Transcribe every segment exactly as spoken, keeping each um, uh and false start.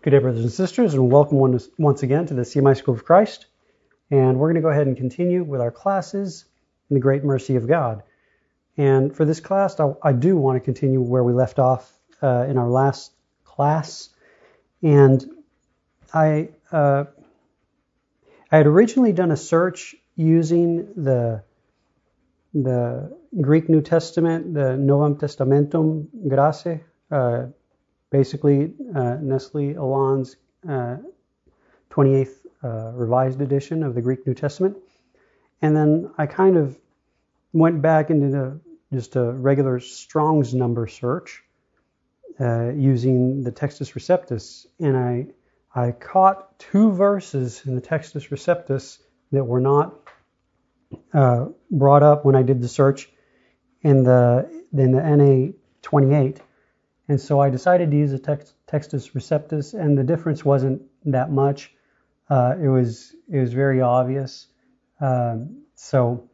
Good day, brothers and sisters, and welcome once again to the C M I School of Christ. And we're going to go ahead and continue with our classes in the great mercy of God. And for this class, I, I do want to continue where we left off uh, in our last class. And I uh, I had originally done a search using the the Greek New Testament, the Novum Testamentum Grace, uh, basically uh, Nestle Aland's uh, twenty-eighth uh, revised edition of the Greek New Testament. And then I kind of went back into the, just a regular Strong's number search uh, using the Textus Receptus. And I, I caught two verses in the Textus Receptus that were not uh, brought up when I did the search in the, in the N A twenty-eight. And so I decided to use the text, Textus Receptus, and the difference wasn't that much. Uh, it was it was very obvious. Um, so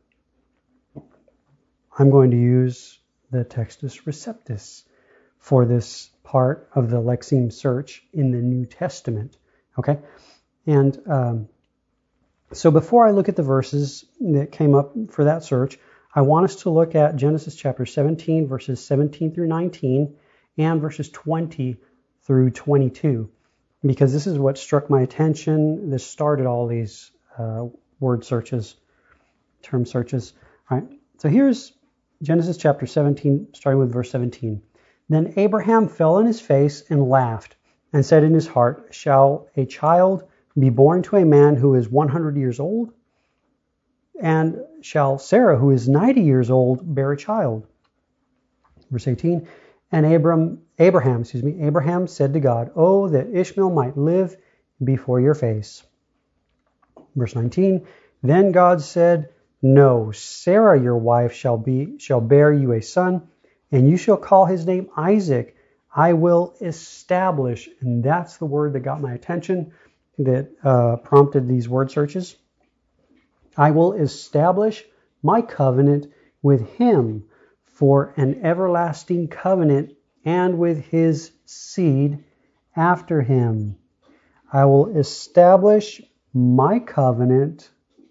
I'm going to use the Textus Receptus for this part of the Lexeme search in the New Testament. Okay, and um, so before I look at the verses that came up for that search, I want us to look at Genesis chapter seventeen, verses seventeen through nineteen. And verses twenty through twenty-two, because this is what struck my attention. This started all these uh, word searches, term searches. All right. So here's Genesis chapter seventeen, starting with verse seventeen. Then Abraham fell on his face and laughed, and said in his heart, "Shall a child be born to a man who is one hundred years old? And shall Sarah, who is ninety years old, bear a child?" Verse eighteen. And Abram, Abraham, excuse me, Abraham said to God, "Oh, that Ishmael might live before your face." Verse nineteen. Then God said, "No, Sarah your wife shall be shall bear you a son, and you shall call his name Isaac. I will establish," and that's the word that got my attention, that uh, prompted these word searches. "I will establish my covenant with him for an everlasting covenant, and with his seed after him. I will establish my covenant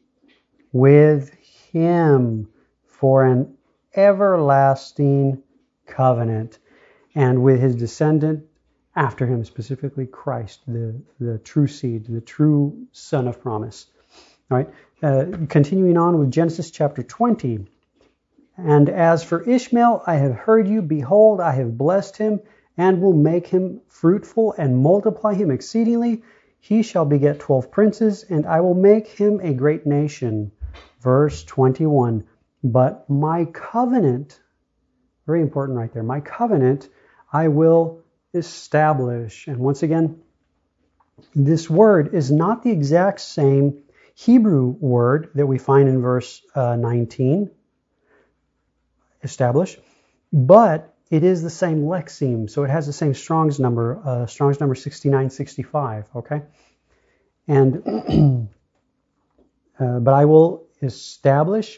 with him for an everlasting covenant, and with his descendant after him," specifically Christ, the, the true seed, the true son of promise. All right. Uh, continuing on with Genesis chapter twenty. "And as for Ishmael, I have heard you. Behold, I have blessed him, and will make him fruitful, and multiply him exceedingly. He shall beget twelve princes, and I will make him a great nation." Verse twenty-one. "But my covenant," very important right there, "my covenant I will establish." And once again, this word is not the exact same Hebrew word that we find in verse uh, nineteen. Establish, but it is the same lexeme, so it has the same Strong's number, uh, Strong's number sixty-nine sixty-five. Okay, and uh, but I will establish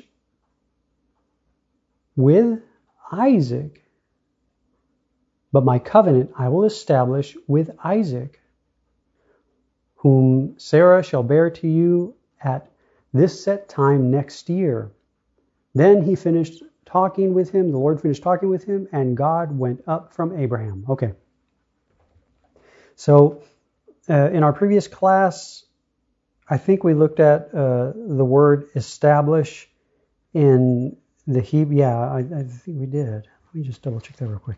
with Isaac, but my covenant I will establish with Isaac, whom Sarah shall bear to you at this set time next year. Then he finished talking with him, the Lord finished talking with him, and God went up from Abraham. Okay. So uh, in our previous class, I think we looked at uh, the word establish in the Hebrew. Yeah, I, I think we did. Let me just double check that real quick.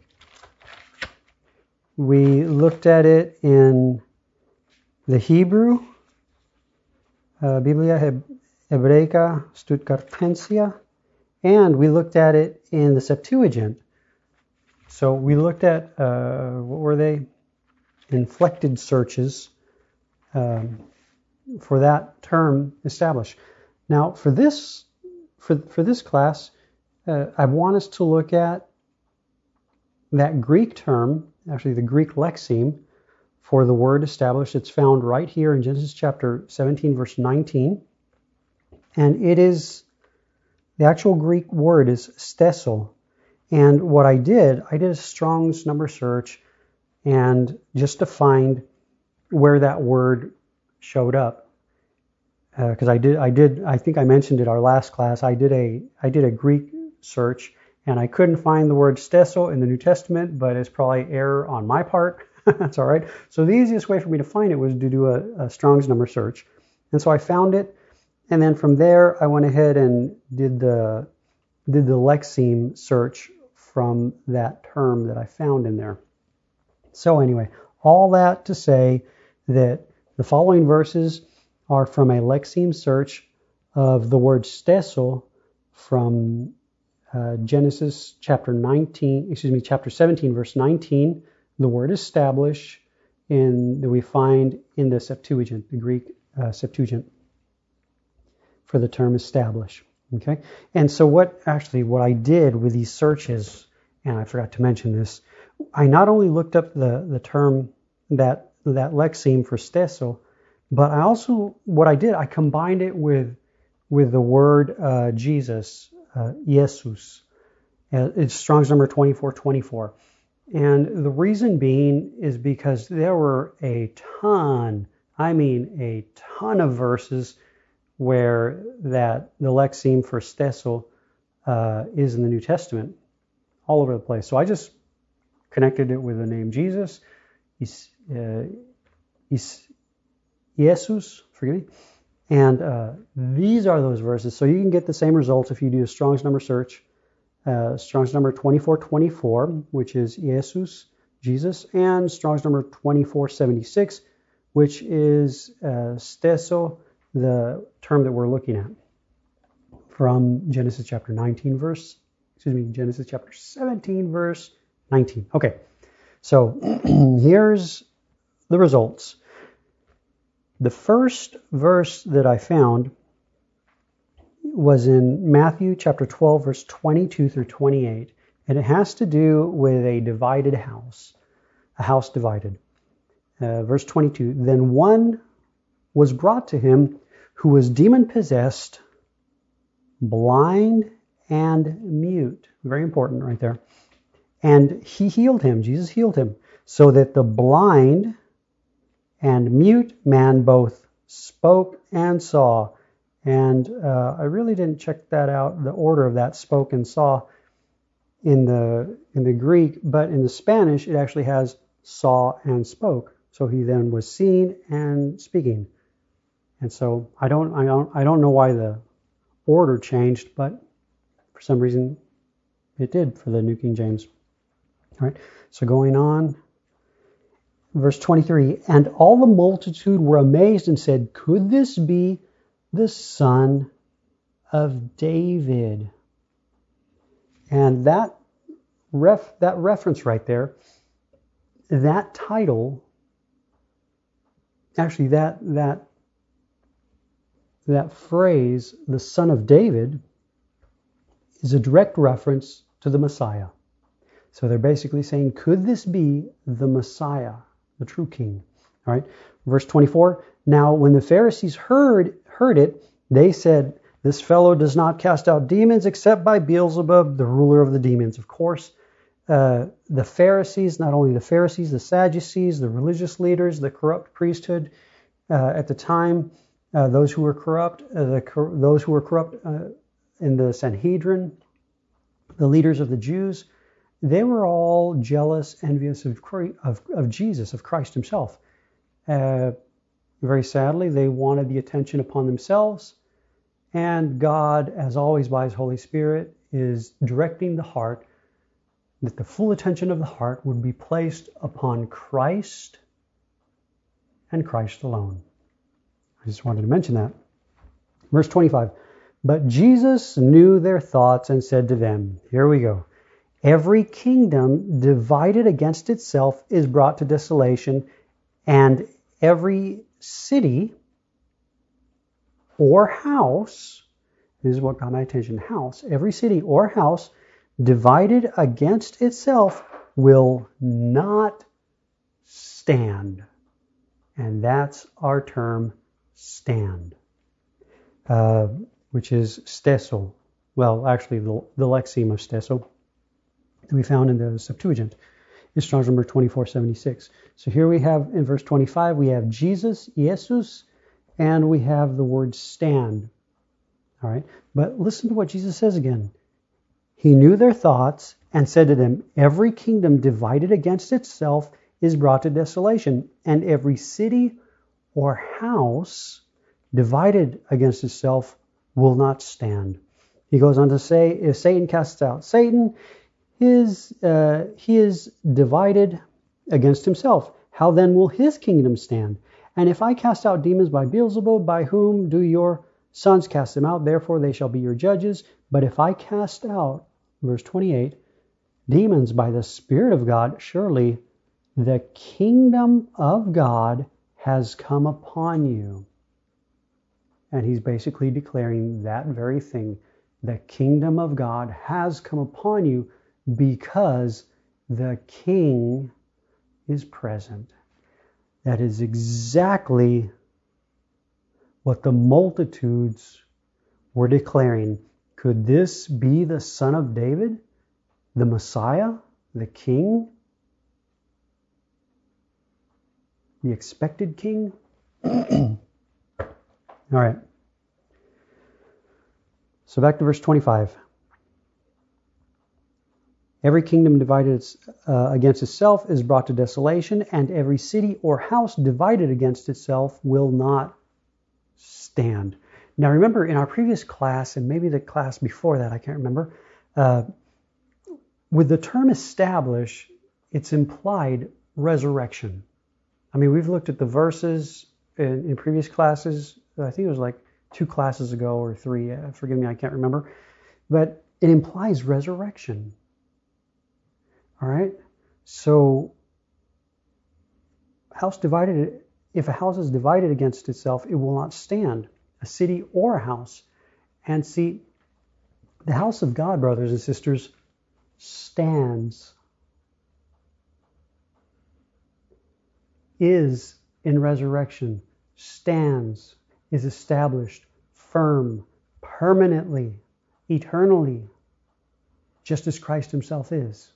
We looked at it in the Hebrew, uh, Biblia Hebraica Stuttgartensia, and we looked at it in the Septuagint. So we looked at, uh, what were they? Inflected searches um, for that term, establish. Now, for this for, for this class, uh, I want us to look at that Greek term, actually the Greek lexeme, for the word establish. It's found right here in Genesis chapter seventeen, verse nineteen. And it is, the actual Greek word is stesso. And what I did, I did a Strong's number search, and just to find where that word showed up, because uh, I did, I did, I think I mentioned it our last class. I did a, I did a Greek search, and I couldn't find the word stesso in the New Testament, but it's probably error on my part. That's all right. So the easiest way for me to find it was to do a, a Strong's number search, and so I found it, and then from there I went ahead and did the, did the Lexeme search from that term that I found in there. So anyway, all that to say that the following verses are from a Lexeme search of the word stesso from uh, Genesis chapter nineteen, excuse me, chapter seventeen, verse nineteen. The word establish in that we find in the Septuagint, the Greek uh, Septuagint, for the term establish. Okay, and so what actually what I did with these searches, and I forgot to mention this, I not only looked up the, the term that that Lexeme for stesso, but I also, what I did, I combined it with with the word uh, Jesus, uh, Jesus. Uh, it's Strong's number twenty-four twenty-four. And the reason being is because there were a ton, I mean a ton of verses where that the Lexeme for stesso uh, is in the New Testament, all over the place. So I just connected it with the name Jesus, is, uh, is Jesus, forgive me, and uh, these are those verses. So you can get the same results if you do a Strong's number search, uh, Strong's number twenty-four twenty-four, which is Jesus, Jesus, and Strong's number twenty-four seventy-six, which is uh, stesso, the term that we're looking at from Genesis chapter nineteen, verse, excuse me, Genesis chapter seventeen, verse nineteen. Okay, so here's the results. The first verse that I found was in Matthew chapter twelve, verse twenty-two through twenty-eight, and it has to do with a divided house, a house divided. Uh, verse twenty-two, then one was brought to him who was demon-possessed, blind, and mute. Very important right there. And he healed him, Jesus healed him, so that the blind and mute man both spoke and saw. And uh, I really didn't check that out, the order of that spoke and saw in the in the Greek, but in the Spanish it actually has saw and spoke. So he then was seen and speaking. And so I don't I don't I don't know why the order changed, but for some reason it did for the New King James. All right. So going on, verse twenty-three, and all the multitude were amazed and said, could this be the son of David? And that ref that reference right there, that title, actually that that that phrase, the son of David, is a direct reference to the Messiah. So they're basically saying, could this be the Messiah, the true king? All right. Verse twenty-four, now when the Pharisees heard heard it, they said, this fellow does not cast out demons except by Beelzebub, the ruler of the demons. Of course, uh, the Pharisees, not only the Pharisees, the Sadducees, the religious leaders, the corrupt priesthood uh, at the time, uh, those who were corrupt, uh, the cor- those who were corrupt uh, in the Sanhedrin, the leaders of the Jews, they were all jealous, envious of, of, of Jesus, of Christ himself. Uh, very sadly, they wanted the attention upon themselves, and God, as always by his Holy Spirit, is directing the heart that the full attention of the heart would be placed upon Christ and Christ alone. I just wanted to mention that. Verse twenty-five, but Jesus knew their thoughts and said to them, here we go, every kingdom divided against itself is brought to desolation, and every city or house, this is what got my attention, house, every city or house divided against itself will not stand. And that's our term, stand, uh, which is stesso. Well, actually, the, the lexeme of stesso that we found in the Septuagint. is Strong's number twenty-four seventy-six. So here we have in verse twenty-five, we have Jesus, Jesus, and we have the word stand. All right. But listen to what Jesus says again. He knew their thoughts and said to them, every kingdom divided against itself is brought to desolation, and every city or house divided against itself will not stand. He goes on to say, if Satan casts out Satan, his, uh, he is divided against himself. How then will his kingdom stand? And if I cast out demons by Beelzebub, by whom do your sons cast them out? Therefore they shall be your judges. But if I cast out, verse twenty-eight, demons by the Spirit of God, surely the kingdom of God has come upon you. And he's basically declaring that very thing. The kingdom of God has come upon you because the king is present. That is exactly what the multitudes were declaring. Could this be the Son of David, the Messiah, the King, the expected King? All right. So back to verse twenty-five. Every kingdom divided uh, against itself is brought to desolation, and every city or house divided against itself will not stand. Now remember, in our previous class, and maybe the class before that, I can't remember, uh, with the term establish, it's implied resurrection. I mean, we've looked at the verses in, in previous classes. I think it was like two classes ago or three. Uh, forgive me, I can't remember. But it implies resurrection. All right. So, house divided. If a house is divided against itself, it will not stand. A city or a house. And see, the house of God, brothers and sisters, stands, is in resurrection, stands, is established, firm, permanently, eternally, just as Christ himself is.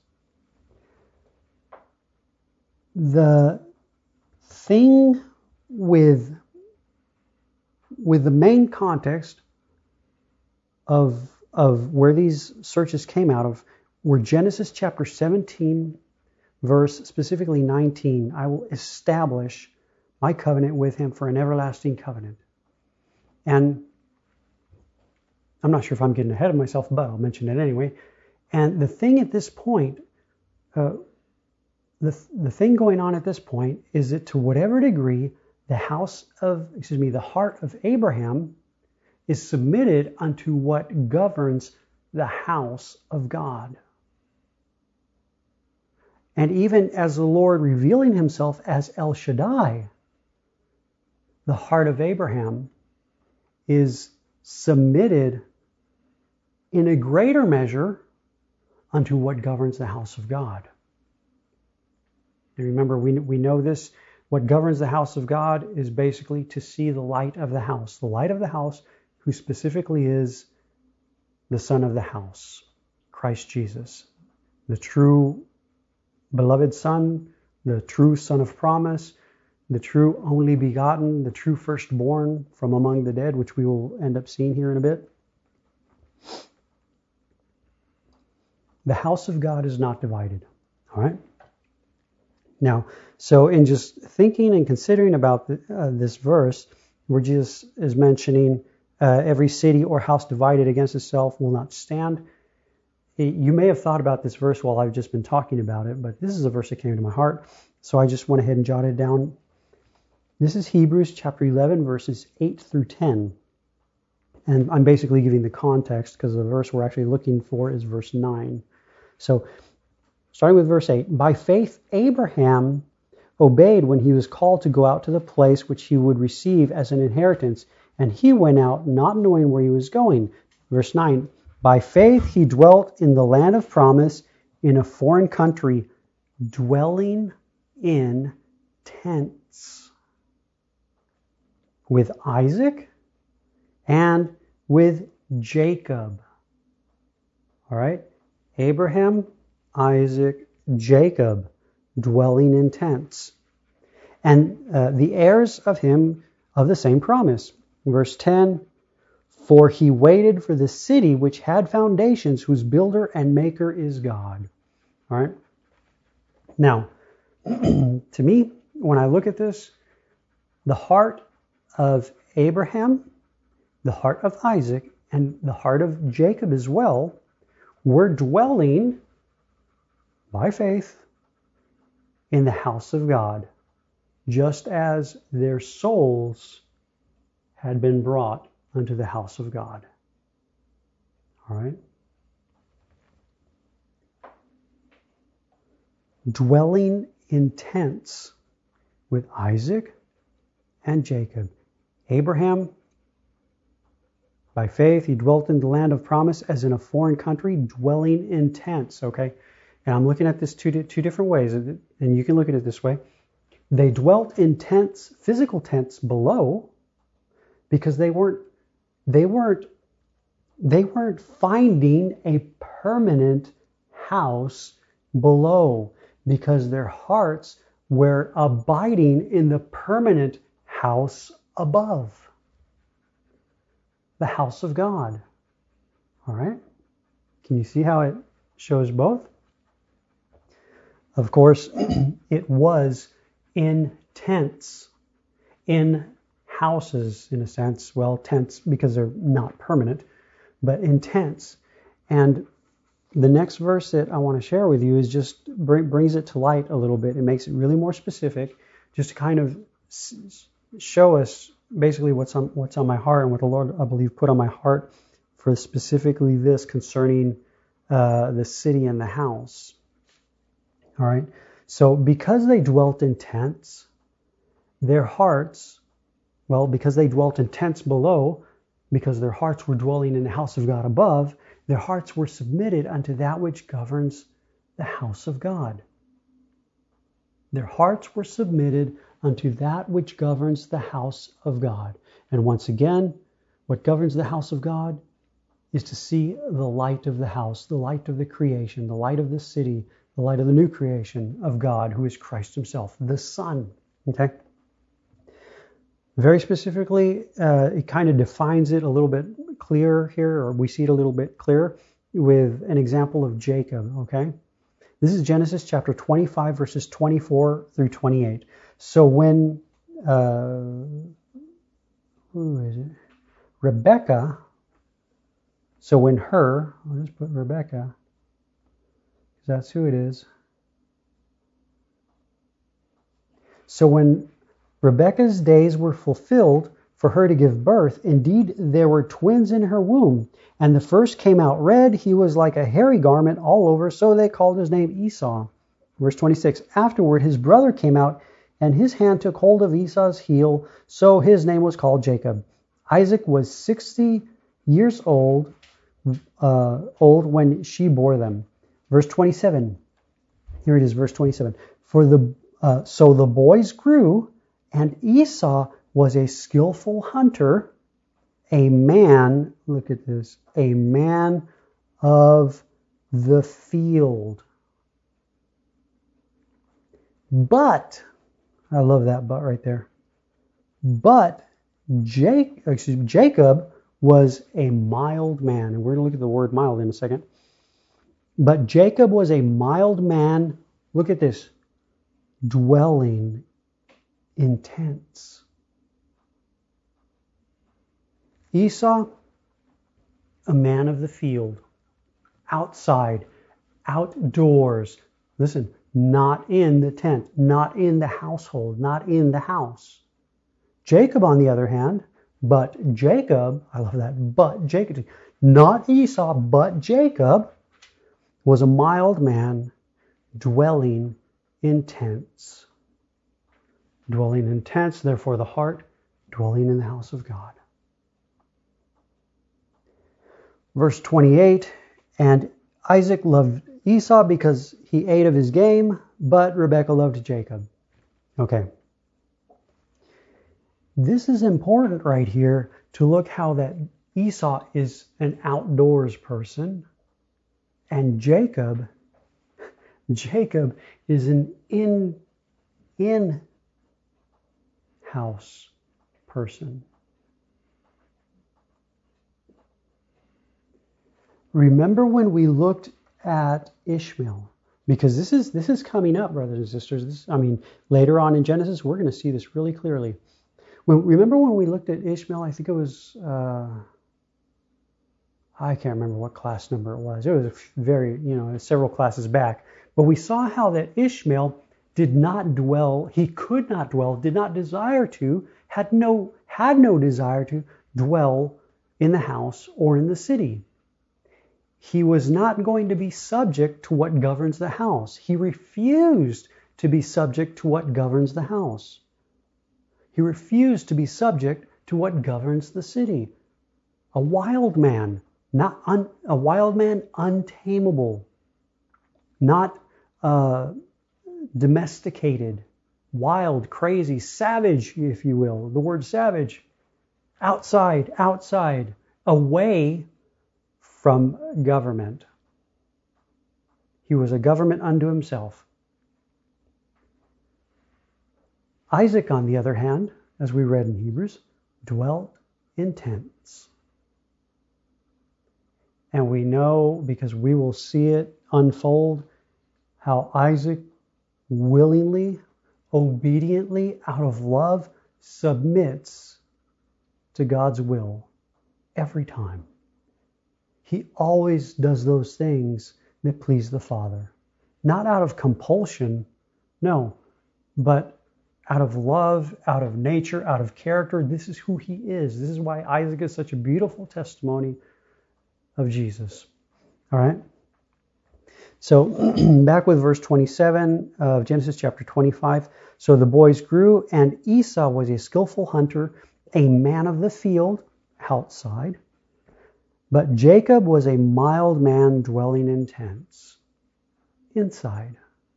The thing with, with the main context of, of where these searches came out of were Genesis chapter seventeen, verse specifically nineteen. I will establish my covenant with him for an everlasting covenant. And I'm not sure if I'm getting ahead of myself, but I'll mention it anyway. And the thing at this point, uh, the the thing going on at this point is that to whatever degree the house of, excuse me, the heart of Abraham is submitted unto what governs the house of God. And even as the Lord revealing himself as El Shaddai, the heart of Abraham is submitted in a greater measure unto what governs the house of God. And remember, we, we know this, what governs the house of God is basically to see the light of the house. The light of the house, who specifically is the Son of the house, Christ Jesus, the true beloved Son, the true Son of promise, the true only begotten, the true firstborn from among the dead, which we will end up seeing here in a bit. The house of God is not divided. All right? Now, so in just thinking and considering about the, uh, this verse, where Jesus is mentioning uh, every city or house divided against itself will not stand, you may have thought about this verse while I've just been talking about it, but this is a verse that came to my heart, so I just went ahead and jotted it down. This is Hebrews chapter eleven, verses eight through ten. And I'm basically giving the context because the verse we're actually looking for is verse nine. So, starting with verse eight, by faith Abraham obeyed when he was called to go out to the place which he would receive as an inheritance, and he went out not knowing where he was going. Verse nine, by faith he dwelt in the land of promise in a foreign country, dwelling in tents with Isaac and with Jacob. All right, Abraham, Isaac, Jacob, dwelling in tents. And uh, the heirs of him of the same promise. Verse ten, for he waited for the city which had foundations, whose builder and maker is God. All right. Now, to me, when I look at this, the heart of Abraham, the heart of Isaac, and the heart of Jacob as well were dwelling by faith in the house of God, just as their souls had been brought unto the house of God. All right? Dwelling in tents with Isaac and Jacob. Abraham, by faith, he dwelt in the land of promise as in a foreign country, dwelling in tents. Okay? And I'm looking at this two, two different ways, and you can look at it this way. They dwelt in tents, physical tents below, because they weren't they weren't they weren't finding a permanent house below, because their hearts were abiding in the permanent house above, the house of God. All right? Can you see how it shows both? Of course, it was in tents, in houses, in a sense. Well, tents because they're not permanent, but in tents. And the next verse that I want to share with you is just bring, brings it to light a little bit. It makes it really more specific, just to kind of show us basically what's on what's on my heart and what the Lord, I believe, put on my heart for specifically this concerning uh, the city and the house. All right. So because they dwelt in tents, their hearts, well, because they dwelt in tents below, because their hearts were dwelling in the house of God above, their hearts were submitted unto that which governs the house of God. Their hearts were submitted unto that which governs the house of God. And once again, what governs the house of God is to see the light of the house, the light of the creation, the light of the city, the light of the new creation of God, who is Christ himself, the Son. Okay? Very specifically, uh, it kind of defines it a little bit clearer here, or we see it a little bit clearer with an example of Jacob. Okay? This is Genesis chapter twenty-five, verses twenty-four through twenty-eight. So when, uh, who is it? Rebecca, so when her, I'll just put Rebecca, because that's who it is. So when Rebecca's days were fulfilled for her to give birth, indeed there were twins in her womb, and the first came out red, he was like a hairy garment all over, so they called his name Esau. Verse twenty-six, afterward his brother came out, and his hand took hold of Esau's heel, so his name was called Jacob. Isaac was sixty years old, uh, old when she bore them. Verse twenty-seven, here it is, verse twenty-seven. For the uh, so the boys grew, and Esau was a skillful hunter, a man, look at this, a man of the field. But, I love that but right there. But Jake, excuse me, Jacob was a mild man. And we're going to look at the word mild in a second. But Jacob was a mild man, look at this, dwelling in tents. Esau, a man of the field, outside, outdoors. Listen, not in the tent, not in the household, not in the house. Jacob, on the other hand, but Jacob, I love that, but Jacob, not Esau, but Jacob was a mild man dwelling in tents. Dwelling in tents, therefore the heart dwelling in the house of God. Verse twenty-eight, and Isaac loved Esau because he ate of his game, but Rebekah loved Jacob. Okay. This is important right here to look how that Esau is an outdoors person, and Jacob, Jacob is an in, in-house person. Remember when we looked at Ishmael? Because this is this is coming up, brothers and sisters. This, I mean, later on in Genesis, we're going to see this really clearly. When, remember when we looked at Ishmael? I think it was, uh, I can't remember what class number it was. It was very, you know, several classes back. But we saw how that Ishmael did not dwell, he could not dwell, did not desire to, had no, had no desire to dwell in the house or in the city. He was not going to be subject to what governs the house. He refused to be subject to what governs the house. He refused to be subject to what governs the city. A wild man, not un, a wild man untamable, not uh, domesticated, wild, crazy, savage, if you will. The word savage. Outside, outside, away from government. He was a government unto himself. Isaac, on the other hand, as we read in Hebrews, dwelt in tents. And we know, because we will see it unfold, how Isaac willingly, obediently, out of love, submits to God's will every time. He always does those things that please the Father. Not out of compulsion, no, but out of love, out of nature, out of character. This is who he is. This is why Isaac is such a beautiful testimony of Jesus. All right? So back with verse twenty-seven of Genesis chapter twenty-five. So the boys grew, and Esau was a skillful hunter, a man of the field outside. But Jacob was a mild man dwelling in tents, inside.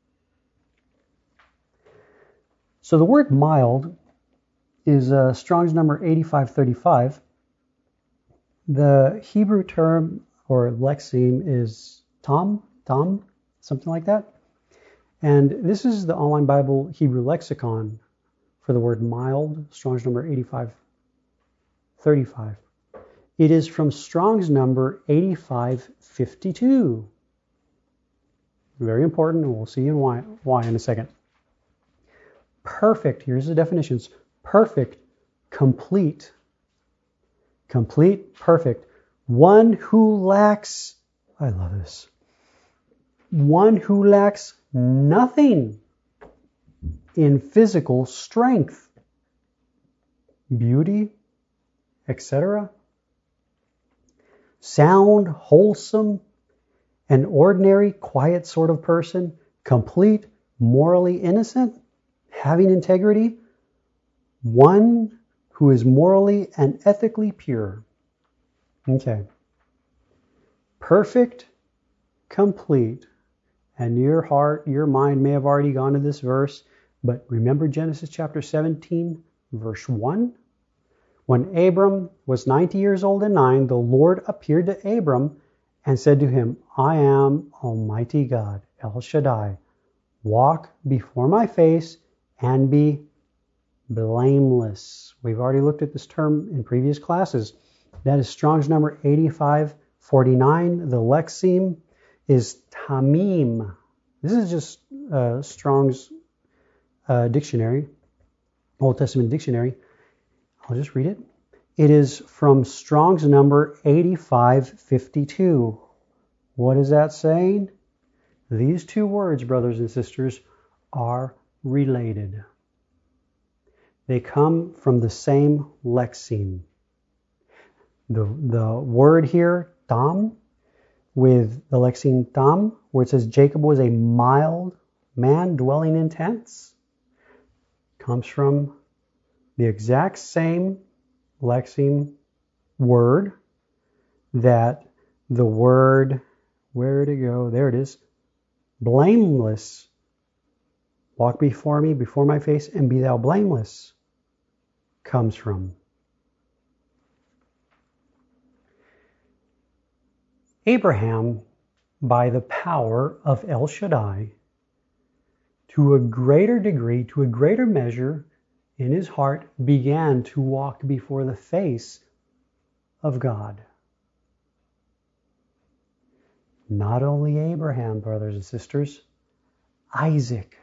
So the word mild is uh, Strong's number eighty-five thirty-five. The Hebrew term or lexeme is tam, tam, something like that. And this is the online Bible Hebrew lexicon for the word mild, Strong's number eighty-five thirty-five. It is from Strong's number eighty-five fifty-two. Very important, and we'll see why, why in a second. Perfect, here's the definitions. Perfect, complete. Complete, perfect. One who lacks, I love this. One who lacks nothing in physical strength, beauty, et cetera. Sound, wholesome, an ordinary, quiet sort of person, complete, morally innocent, having integrity, one who is morally and ethically pure. Okay. Perfect, complete. And your heart, your mind may have already gone to this verse, but remember Genesis chapter seventeen, verse one? When Abram was ninety years old and nine, the Lord appeared to Abram and said to him, I am Almighty God, El Shaddai. Walk before my face and be blameless. We've already looked at this term in previous classes. That is Strong's number eighty-five forty-nine. The lexeme is tamim. This is just uh, Strong's uh, dictionary, Old Testament dictionary. I'll just read it. It is from Strong's number eighty-five fifty-two. What is that saying? These two words, brothers and sisters, are related. They come from the same lexeme. The, the word here, tam, with the lexeme tam, where it says Jacob was a mild man dwelling in tents, comes from the exact same lexeme word that the word, where did it go? There it is. Blameless. Walk before me, before my face, and be thou blameless comes from. Abraham, by the power of El Shaddai, to a greater degree, to a greater measure in his heart, began to walk before the face of God. Not only Abraham, brothers and sisters, Isaac.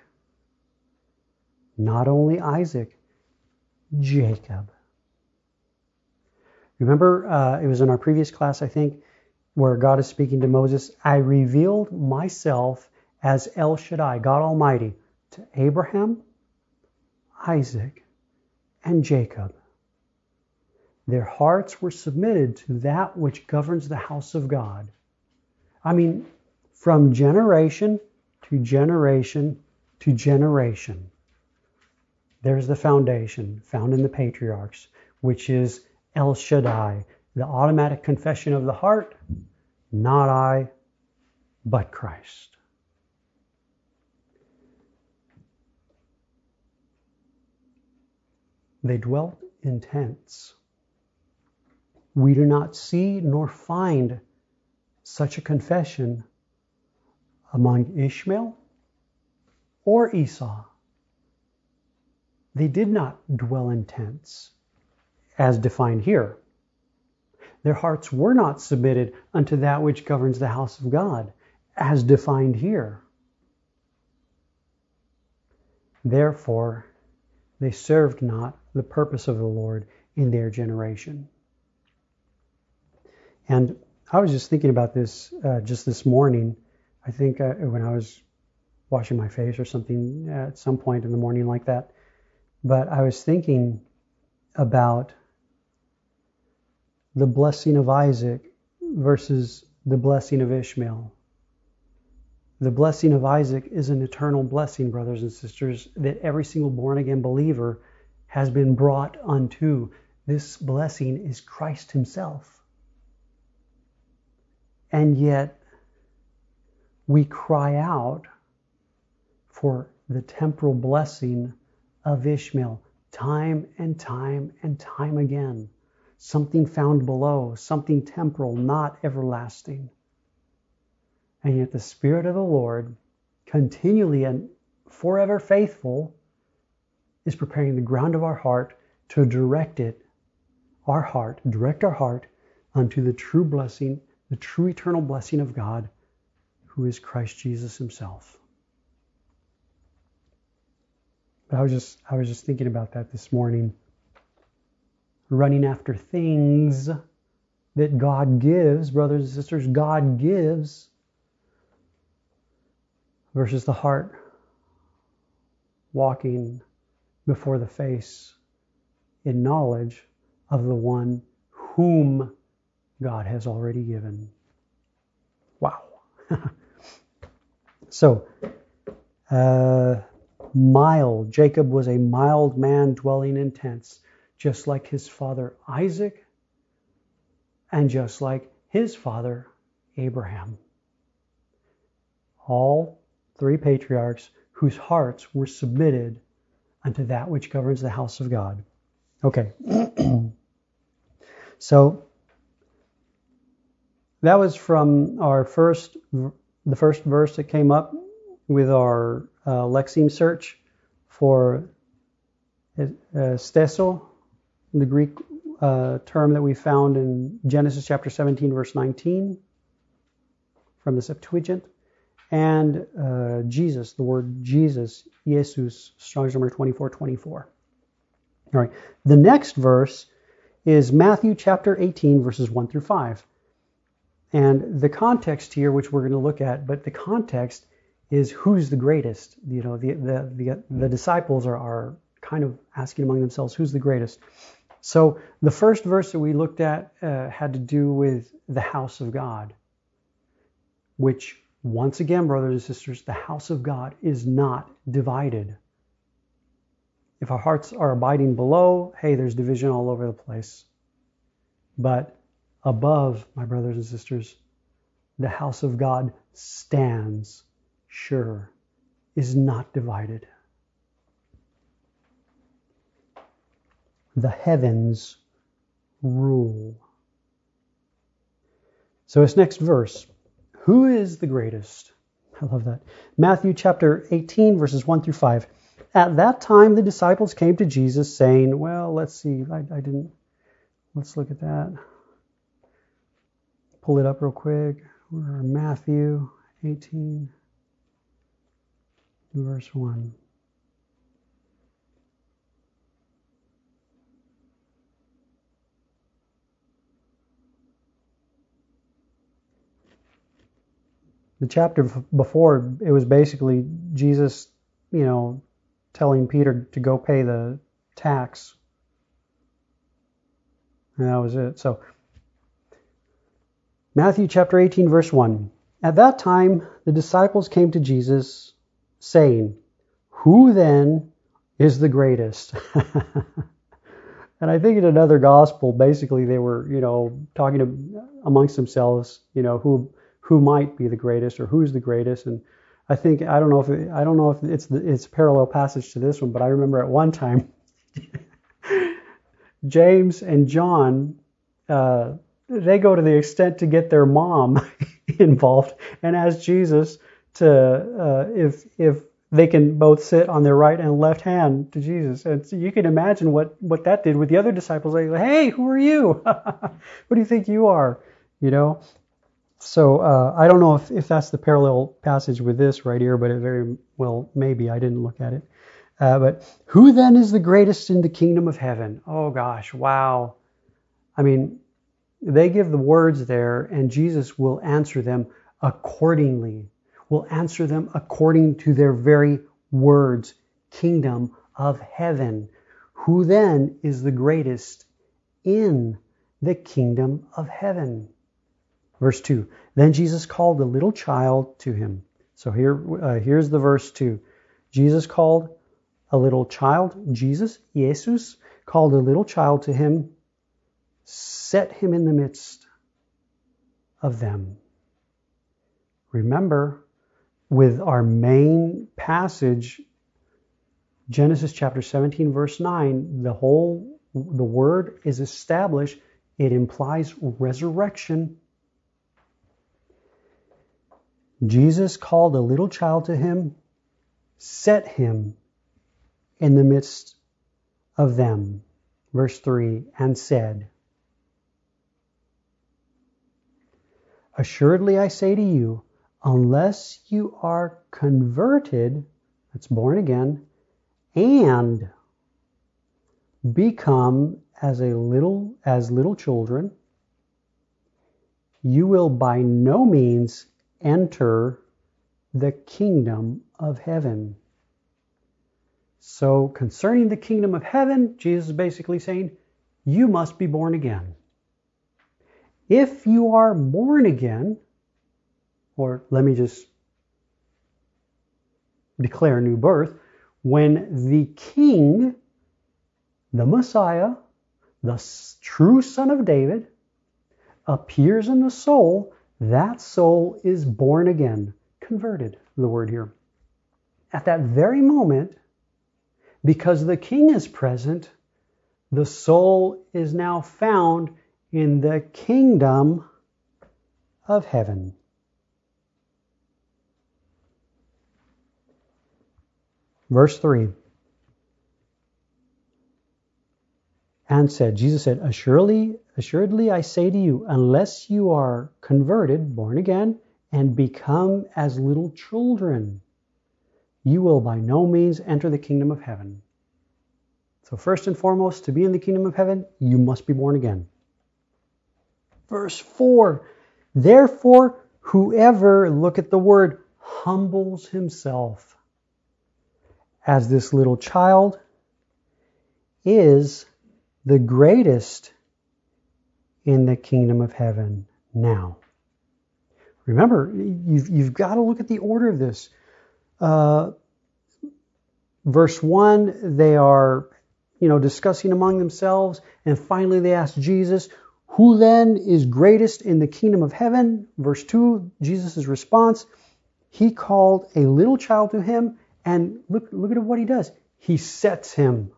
Not only Isaac, Jacob. Remember, uh, it was in our previous class, I think, where God is speaking to Moses, I revealed myself as El Shaddai, God Almighty, to Abraham, Isaac, and Jacob. Their hearts were submitted to that which governs the house of God. I mean, from generation to generation to generation. There's the foundation found in the patriarchs, which is El Shaddai, the automatic confession of the heart, not I, but Christ. They dwelt in tents. We do not see nor find such a confession among Ishmael or Esau. They did not dwell in tents, as defined here. Their hearts were not submitted unto that which governs the house of God, as defined here. Therefore, they served not the purpose of the Lord in their generation. And I was just thinking about this uh, just this morning. I think uh, when I was washing my face or something at some point in the morning like that. But I was thinking about the blessing of Isaac versus the blessing of Ishmael. The blessing of Isaac is an eternal blessing, brothers and sisters, that every single born-again believer has been brought unto. This blessing is Christ himself. And yet, we cry out for the temporal blessing of Ishmael time and time and time again. Something found below, something temporal, not everlasting. And yet the Spirit of the Lord, continually and forever faithful, is preparing the ground of our heart to direct it, our heart, direct our heart unto the true blessing, the true eternal blessing of God, who is Christ Jesus himself. But I was just I was just thinking about that this morning. Running after things that God gives, brothers and sisters, God gives, versus the heart walking before the face in knowledge of the one whom God has already given. Wow. So, uh, mild. Jacob was a mild man dwelling in tents, just like his father Isaac, and just like his father Abraham. All three patriarchs whose hearts were submitted unto that which governs the house of God. Okay. So, that was from our first, the first verse that came up with our uh, Lexeme search for uh, steso, the Greek uh, term that we found in Genesis chapter seventeen, verse nineteen, from the Septuagint, and uh, Jesus, the word Jesus, Jesus, Strong's number twenty-four twenty-four. All right. The next verse is Matthew chapter eighteen, verses one through five. And the context here, which we're going to look at, but the context is who's the greatest. You know, the the the, the disciples are, are kind of asking among themselves, who's the greatest? So the first verse that we looked at uh, had to do with the house of God, which, once again, brothers and sisters, the house of God is not divided. If our hearts are abiding below, hey, there's division all over the place. But above, my brothers and sisters, the house of God stands sure, is not divided. The heavens rule. So this next verse, who is the greatest? I love that. Matthew chapter eighteen, verses one through five. At that time, the disciples came to Jesus saying, well, let's see. I, I didn't. Let's look at that. Pull it up real quick. We're in Matthew eighteen, verse one. The chapter before, it was basically Jesus, you know, telling Peter to go pay the tax. And that was it. So, Matthew chapter eighteen, verse one. At that time, the disciples came to Jesus, saying, who then is the greatest? And I think in another gospel, basically they were, you know, talking to, amongst themselves, you know, who who might be the greatest or who's the greatest. And I think, I don't know if it, I don't know if it's the, it's a parallel passage to this one, but I remember at one time, James and John, uh, they go to the extent to get their mom involved and ask Jesus to, uh, if, if they can both sit on their right and left hand to Jesus. And so you can imagine what, what that did with the other disciples. Like, hey, who are you? What do you think you are? You know? So uh, I don't know if, if that's the parallel passage with this right here, but it very well maybe. I didn't look at it. Uh, but who then is the greatest in the kingdom of heaven? Oh gosh, wow. I mean, they give the words there, and Jesus will answer them accordingly. Will answer them according to their very words. Kingdom of heaven. Who then is the greatest in the kingdom of heaven? Verse two, then Jesus called a little child to him. So here, uh, here's the verse two. Jesus called a little child, Jesus, Jesus, called a little child to him, set him in the midst of them. Remember, with our main passage, Genesis chapter seventeen, verse nine, the whole, the word is established. It implies resurrection. Jesus called a little child to him, set him in the midst of them. Verse three, and said, assuredly I say to you, unless you are converted, that's born again, and become as a little as little children, you will by no means enter the kingdom of heaven. So concerning the kingdom of heaven, Jesus is basically saying, you must be born again. If you are born again, or let me just declare new birth, when the King, the Messiah, the true Son of David, appears in the soul, that soul is born again, converted, the word here. At that very moment, because the King is present, the soul is now found in the kingdom of heaven. Verse three. And said, Jesus said, assuredly, assuredly I say to you, unless you are converted, born again, and become as little children, you will by no means enter the kingdom of heaven. So first and foremost, to be in the kingdom of heaven, you must be born again. Verse four, therefore, whoever, look at the word, humbles himself as this little child is the greatest in the kingdom of heaven now. Remember, you've, you've got to look at the order of this. Uh, verse one, they are, you know, discussing among themselves, and finally they ask Jesus, who then is greatest in the kingdom of heaven? Verse two, Jesus' response, he called a little child to him, and look, look at what he does. He sets him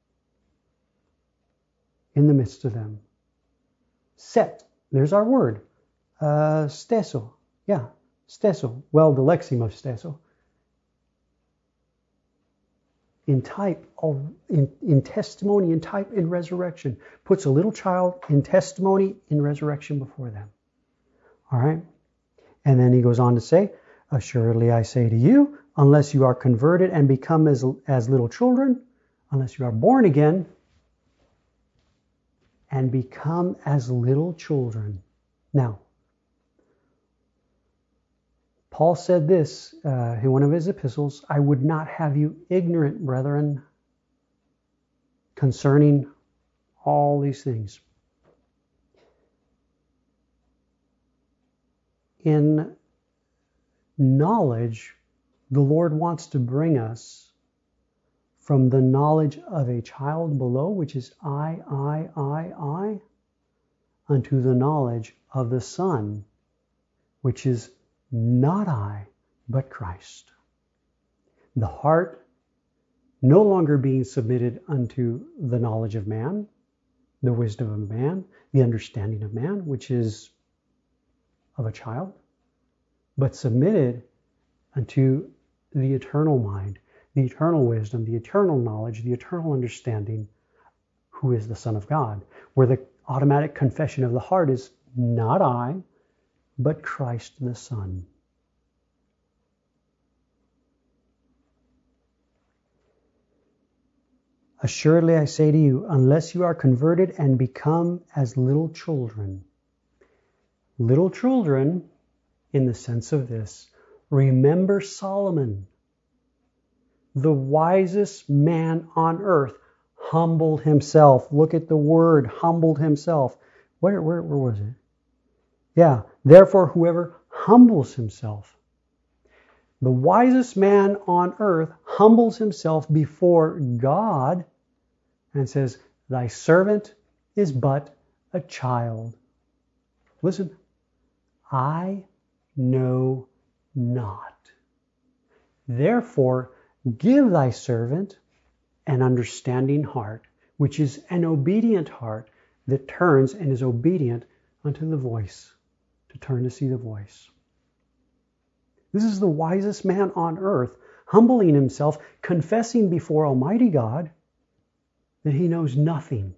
in the midst of them. Set. There's our word. Uh, steso. Yeah. steso, well, the lexeme of steso. In type, of, in, in testimony, in type, in resurrection. Puts a little child in testimony, in resurrection before them. All right? And then he goes on to say, assuredly I say to you, unless you are converted and become as, as little children, unless you are born again and become as little children. Now, Paul said this uh, in one of his epistles, I would not have you ignorant, brethren, concerning all these things. In knowledge, the Lord wants to bring us from the knowledge of a child below, which is I, I, I, I, unto the knowledge of the Son, which is not I, but Christ. The heart no longer being submitted unto the knowledge of man, the wisdom of man, the understanding of man, which is of a child, but submitted unto the eternal mind, the eternal wisdom, the eternal knowledge, the eternal understanding, who is the Son of God, where the automatic confession of the heart is not I, but Christ the Son. Assuredly I say to you, unless you are converted and become as little children. Little children, in the sense of this, remember Solomon, the wisest man on earth, humbled himself. Look at the word, humbled himself. Where, where, where was it? Yeah, therefore whoever humbles himself. The wisest man on earth humbles himself before God and says, thy servant is but a child. Listen, I know not. Therefore, give thy servant an understanding heart, which is an obedient heart that turns and is obedient unto the voice, to turn to see the voice. This is the wisest man on earth, humbling himself, confessing before Almighty God that he knows nothing.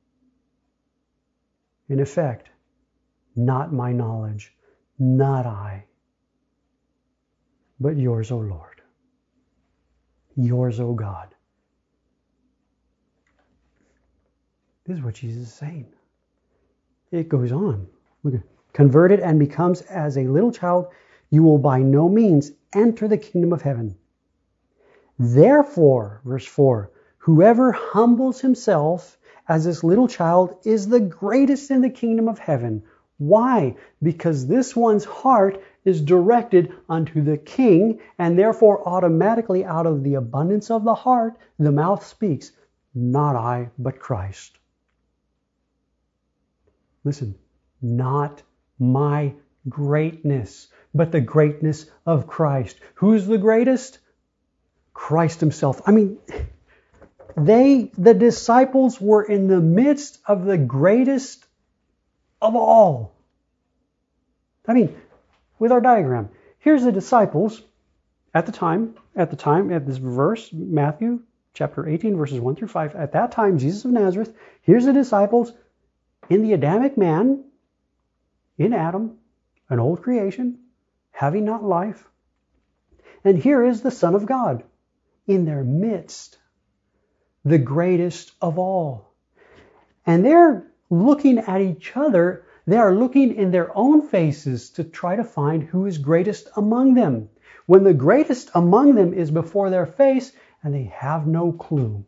In effect, not my knowledge, not I, but yours, O Lord. Yours, O God. This is what Jesus is saying. It goes on. Look at it. Converted and becomes as a little child, you will by no means enter the kingdom of heaven. Therefore, verse four, whoever humbles himself as this little child is the greatest in the kingdom of heaven. Why? Because this one's heart is directed unto the King, and therefore automatically out of the abundance of the heart, the mouth speaks, not I, but Christ. Listen, not my greatness, but the greatness of Christ. Who's the greatest? Christ himself. I mean, they, the disciples, were in the midst of the greatest of all. I mean, with our diagram, here's the disciples at the time, at the time, at this verse, Matthew chapter eighteen, verses one through five. At that time, Jesus of Nazareth, here's the disciples in the Adamic man, in Adam, an old creation, having not life. And here is the Son of God in their midst, the greatest of all. And they're looking at each other. They are looking in their own faces to try to find who is greatest among them, when the greatest among them is before their face and they have no clue.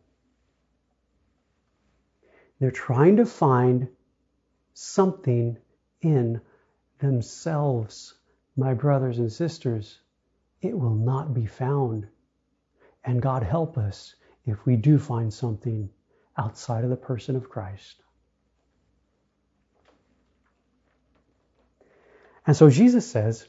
They're trying to find something in themselves. My brothers and sisters, it will not be found. And God help us if we do find something outside of the person of Christ. And so Jesus says,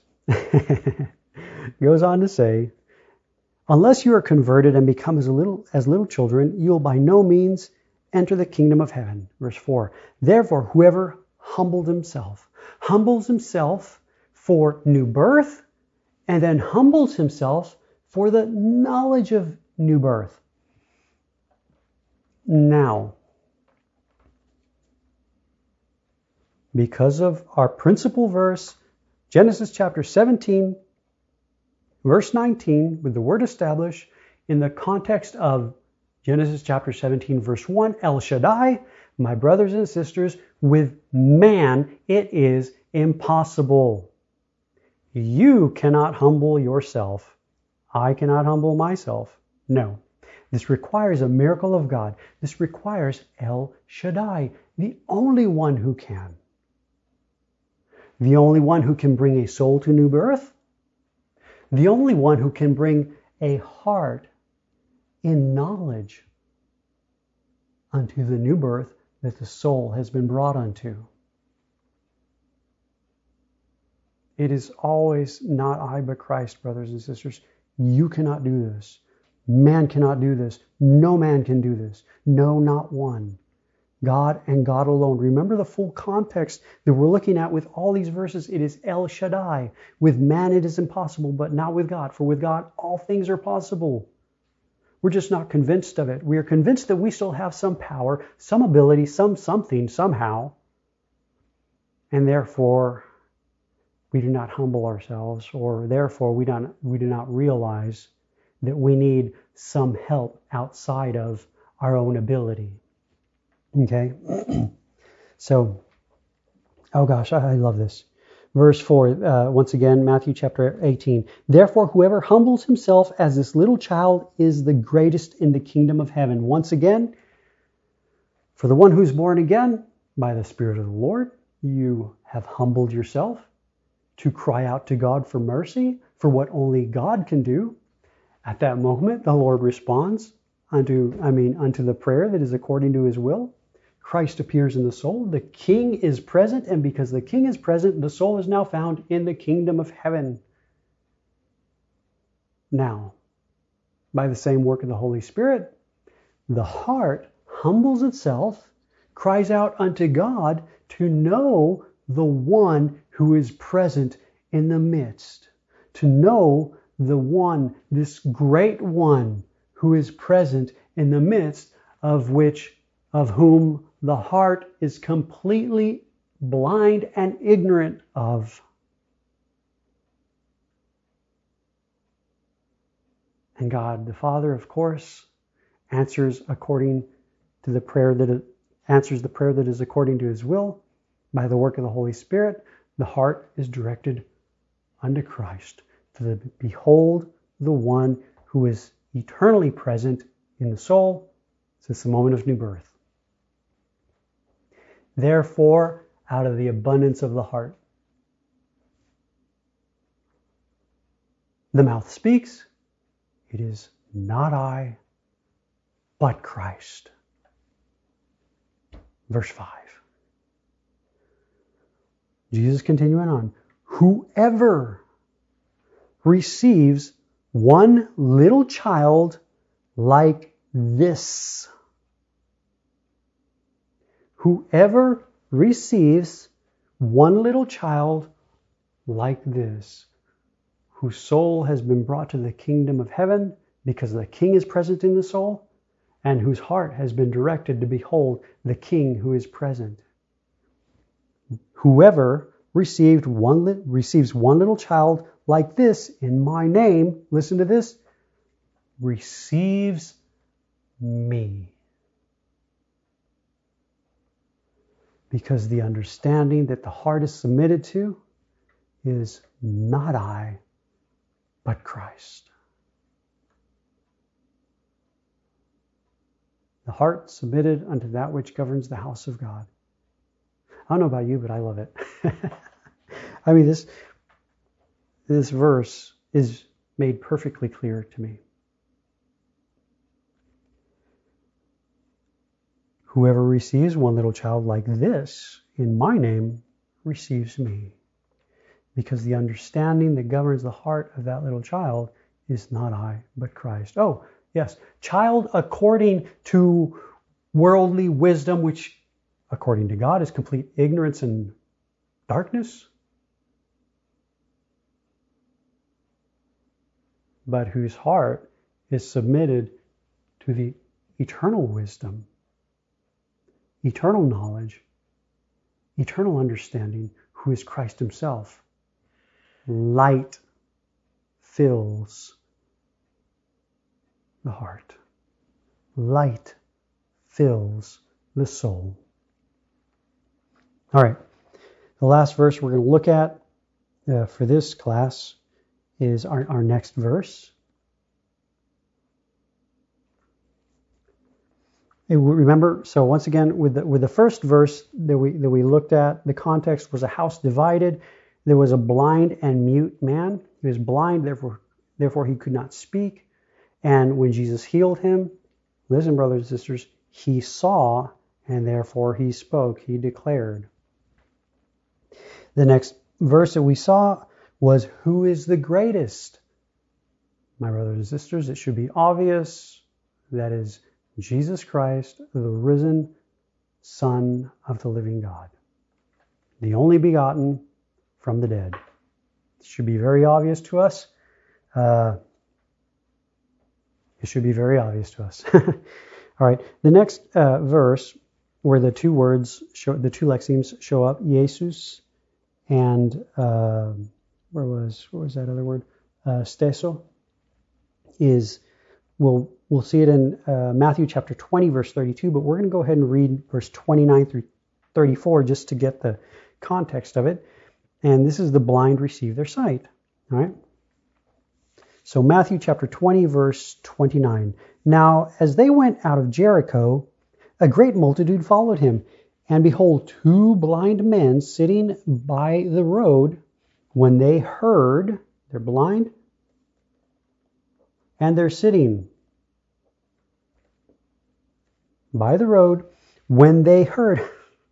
goes on to say, unless you are converted and become as little as little children, you will by no means enter the kingdom of heaven. Verse four. Therefore, whoever humbled himself, humbles himself for new birth, and then humbles himself for the knowledge of new birth. Now, because of our principal verse, Genesis chapter seventeen, verse nineteen, with the word establish, in the context of Genesis chapter seventeen, verse one, El Shaddai, my brothers and sisters, with man it is impossible. You cannot humble yourself. I cannot humble myself. No. This requires a miracle of God. This requires El Shaddai, the only one who can. The only one who can bring a soul to new birth. The only one who can bring a heart in knowledge unto the new birth that the soul has been brought unto. It is always not I but Christ, brothers and sisters. You cannot do this. Man cannot do this. No man can do this. No, not one. God and God alone. Remember the full context that we're looking at with all these verses. It is El Shaddai. With man it is impossible, but not with God. For with God all things are possible. We're just not convinced of it. We are convinced that we still have some power, some ability, some something, somehow. And therefore, we do not humble ourselves, or therefore we don't, we do not realize that we need some help outside of our own ability. Okay? So, oh gosh, I, I love this. Verse four, uh, once again, Matthew chapter eighteen. Therefore, whoever humbles himself as this little child is the greatest in the kingdom of heaven. Once again, for the one who's born again by the Spirit of the Lord, you have humbled yourself to cry out to God for mercy, for what only God can do. At that moment, the Lord responds unto, I mean, unto the prayer that is according to his will. Christ appears in the soul. The King is present, and because the King is present, the soul is now found in the kingdom of heaven. Now, by the same work of the Holy Spirit, the heart humbles itself, cries out unto God to know the one who is present in the midst, to know the one, this great one who is present in the midst of which, of whom the heart is completely blind and ignorant of. And God the Father, of course, answers according to the prayer that it, answers the prayer that is according to his will. By the work of the Holy Spirit, the heart is directed unto Christ, to the, behold the one who is eternally present in the soul since the moment of new birth. Therefore, out of the abundance of the heart, the mouth speaks. It is not I, but Christ. Verse five. Jesus continuing on. Whoever receives one little child like this. Whoever receives one little child like this, whose soul has been brought to the kingdom of heaven because the King is present in the soul, and whose heart has been directed to behold the King who is present. Whoever received one, receives one little child like this in my name, listen to this, receives me. Because the understanding that the heart is submitted to is not I, but Christ. The heart submitted unto that which governs the house of God. I don't know about you, but I love it. I mean, this, this verse is made perfectly clear to me. Whoever receives one little child like this in my name receives me. Because the understanding that governs the heart of that little child is not I, but Christ. Oh, yes. Child according to worldly wisdom, which according to God is complete ignorance and darkness. but whose heart is submitted to the eternal wisdom, eternal knowledge, eternal understanding, who is Christ himself. Light fills the heart. Light fills the soul. All right. The last verse we're going to look at uh, for this class is our, our next verse. Remember, so once again, with the, with the first verse that we that we looked at, the context was a house divided. There was a blind and mute man. He was blind, therefore, therefore he could not speak. And when Jesus healed him, listen, brothers and sisters, he saw, and therefore he spoke, he declared. The next verse that we saw was, who is the greatest? My brothers and sisters, it should be obvious. That is Jesus Christ, the risen Son of the living God, the only begotten from the dead. It should be very obvious to us. Uh, it should be very obvious to us. All right. The next uh, verse, where the two words, show, the two lexemes show up, Jesus and uh, where was what was that other word? Uh, steso, is we'll we'll see it in uh, Matthew chapter twenty, verse thirty-two. But we're going to go ahead and read verse twenty-nine through thirty-four just to get the context of it. And this is the blind receive their sight. All right. So Matthew chapter twenty, verse twenty-nine. Now, as they went out of Jericho, a great multitude followed him. And behold, two blind men sitting by the road, when they heard, they're blind, and they're sitting by the road, when they heard.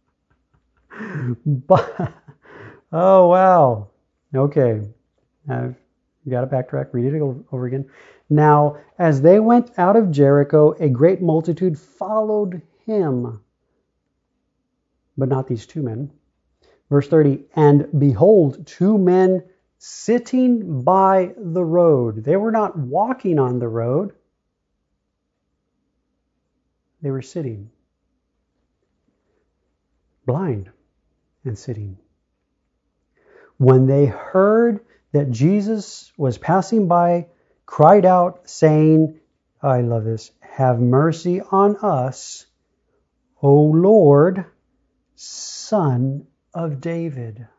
But, oh, wow. Okay. I've got to backtrack, read it over again. Now, as they went out of Jericho, a great multitude followed him. But not these two men. Verse thirty, and behold, two men sitting by the road. They were not walking on the road. They were sitting. Blind and sitting. When they heard that Jesus was passing by, cried out, saying, I love this, have mercy on us, O Lord, Son of David.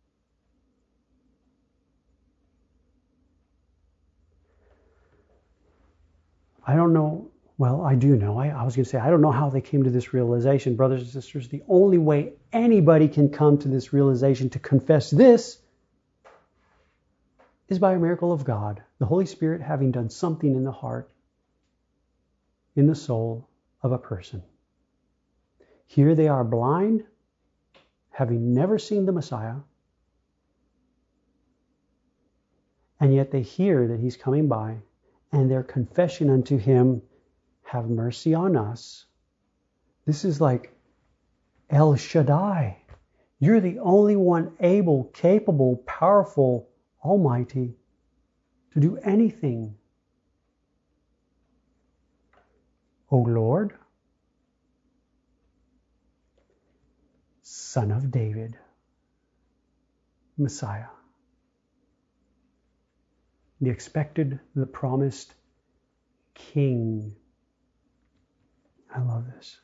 I don't know, well, I do know. I, I was going to say, I don't know how they came to this realization. Brothers and sisters, the only way anybody can come to this realization to confess this is by a miracle of God. The Holy Spirit having done something in the heart, in the soul of a person. Here they are blind, having never seen the Messiah, and yet they hear that he's coming by, and their confession unto him, have mercy on us. This is like El Shaddai. You're the only one able, capable, powerful, almighty to do anything. O Lord, Son of David, Messiah. The expected, the promised King. I love this.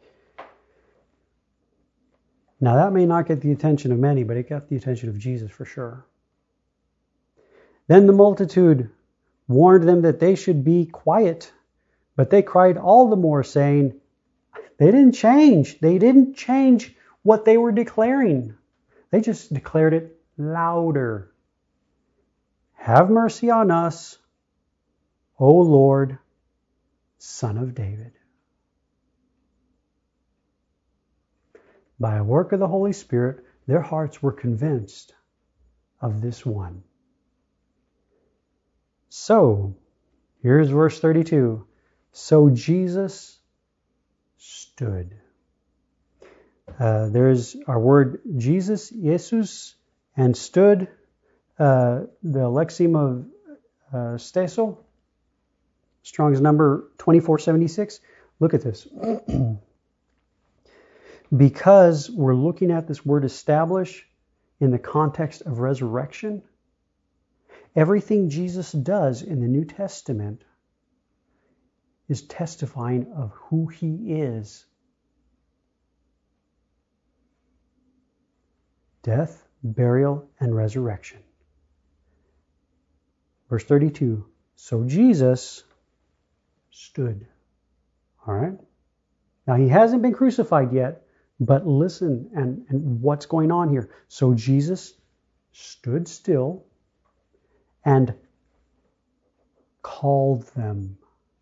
Now that may not get the attention of many, but it got the attention of Jesus for sure. Then the multitude warned them that they should be quiet, but they cried all the more, saying, they didn't change. They didn't change what they were declaring. They just declared it louder. Have mercy on us, O Lord, Son of David. By a work of the Holy Spirit, their hearts were convinced of this one. So, here's verse thirty-two. So Jesus stood. Uh, there's our word Jesus, Jesus, and stood. Uh, the lexeme of uh, steso, Strong's number twenty-four seventy-six. Look at this. Because we're looking at this word establish in the context of resurrection, everything Jesus does in the New Testament is testifying of who he is. Death, burial, and resurrection. Verse thirty-two. So Jesus stood. All right. Now he hasn't been crucified yet, but listen and, and what's going on here. So Jesus stood still and called them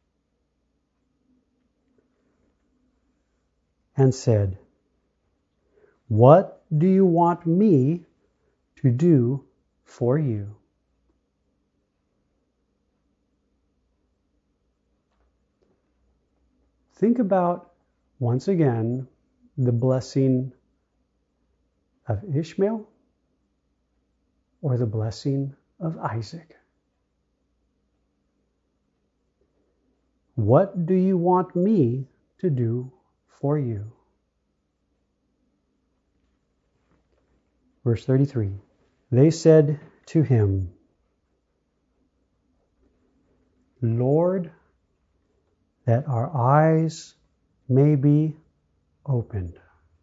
and said, "What do you want me to do for you?" Think about, once again, the blessing of Ishmael or the blessing of Isaac. What do you want me to do for you? Verse thirty-three. They said to him, "Lord, that our eyes may be opened."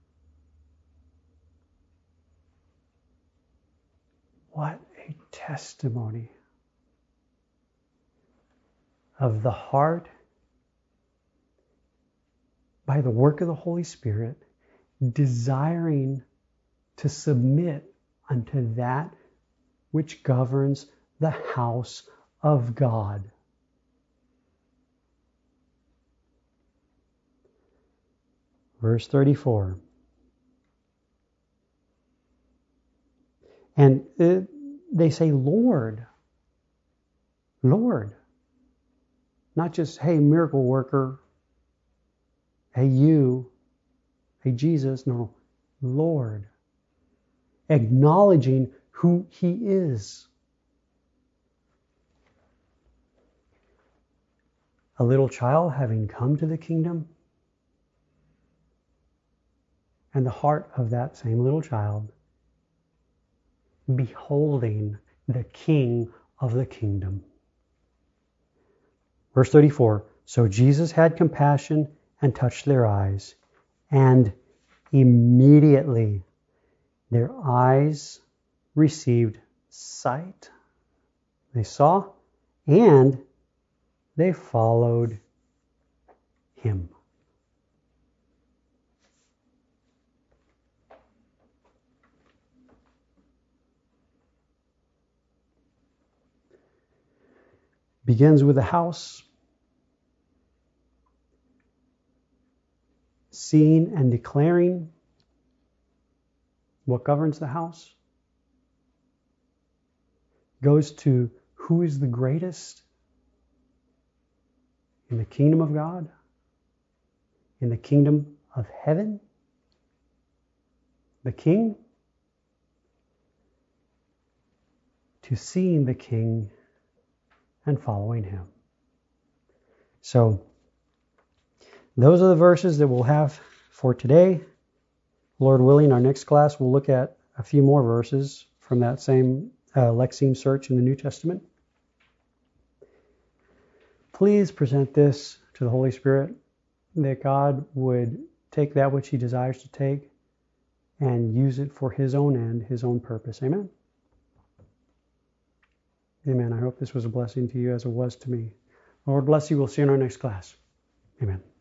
What a testimony of the heart by the work of the Holy Spirit, desiring to submit unto that which governs the house of God. Verse thirty-four. And uh, they say, Lord, Lord. Not just, hey, miracle worker, hey, you, hey, Jesus. No, Lord. Acknowledging who he is. A little child having come to the kingdom, and the heart of that same little child beholding the King of the kingdom. Verse thirty-four. So Jesus had compassion and touched their eyes, and immediately their eyes received sight. They saw, and they followed him. Begins with a house, seeing and declaring what governs the house. Goes to who is the greatest in the kingdom of God, in the kingdom of heaven, the King, to seeing the King and following him. So, those are the verses that we'll have for today. Lord willing, our next class we'll look at a few more verses from that same uh, Lexeme search in the New Testament. Please present this to the Holy Spirit, that God would take that which he desires to take and use it for his own end, his own purpose. Amen? Amen. I hope this was a blessing to you as it was to me. Lord bless you. We'll see you in our next class. Amen.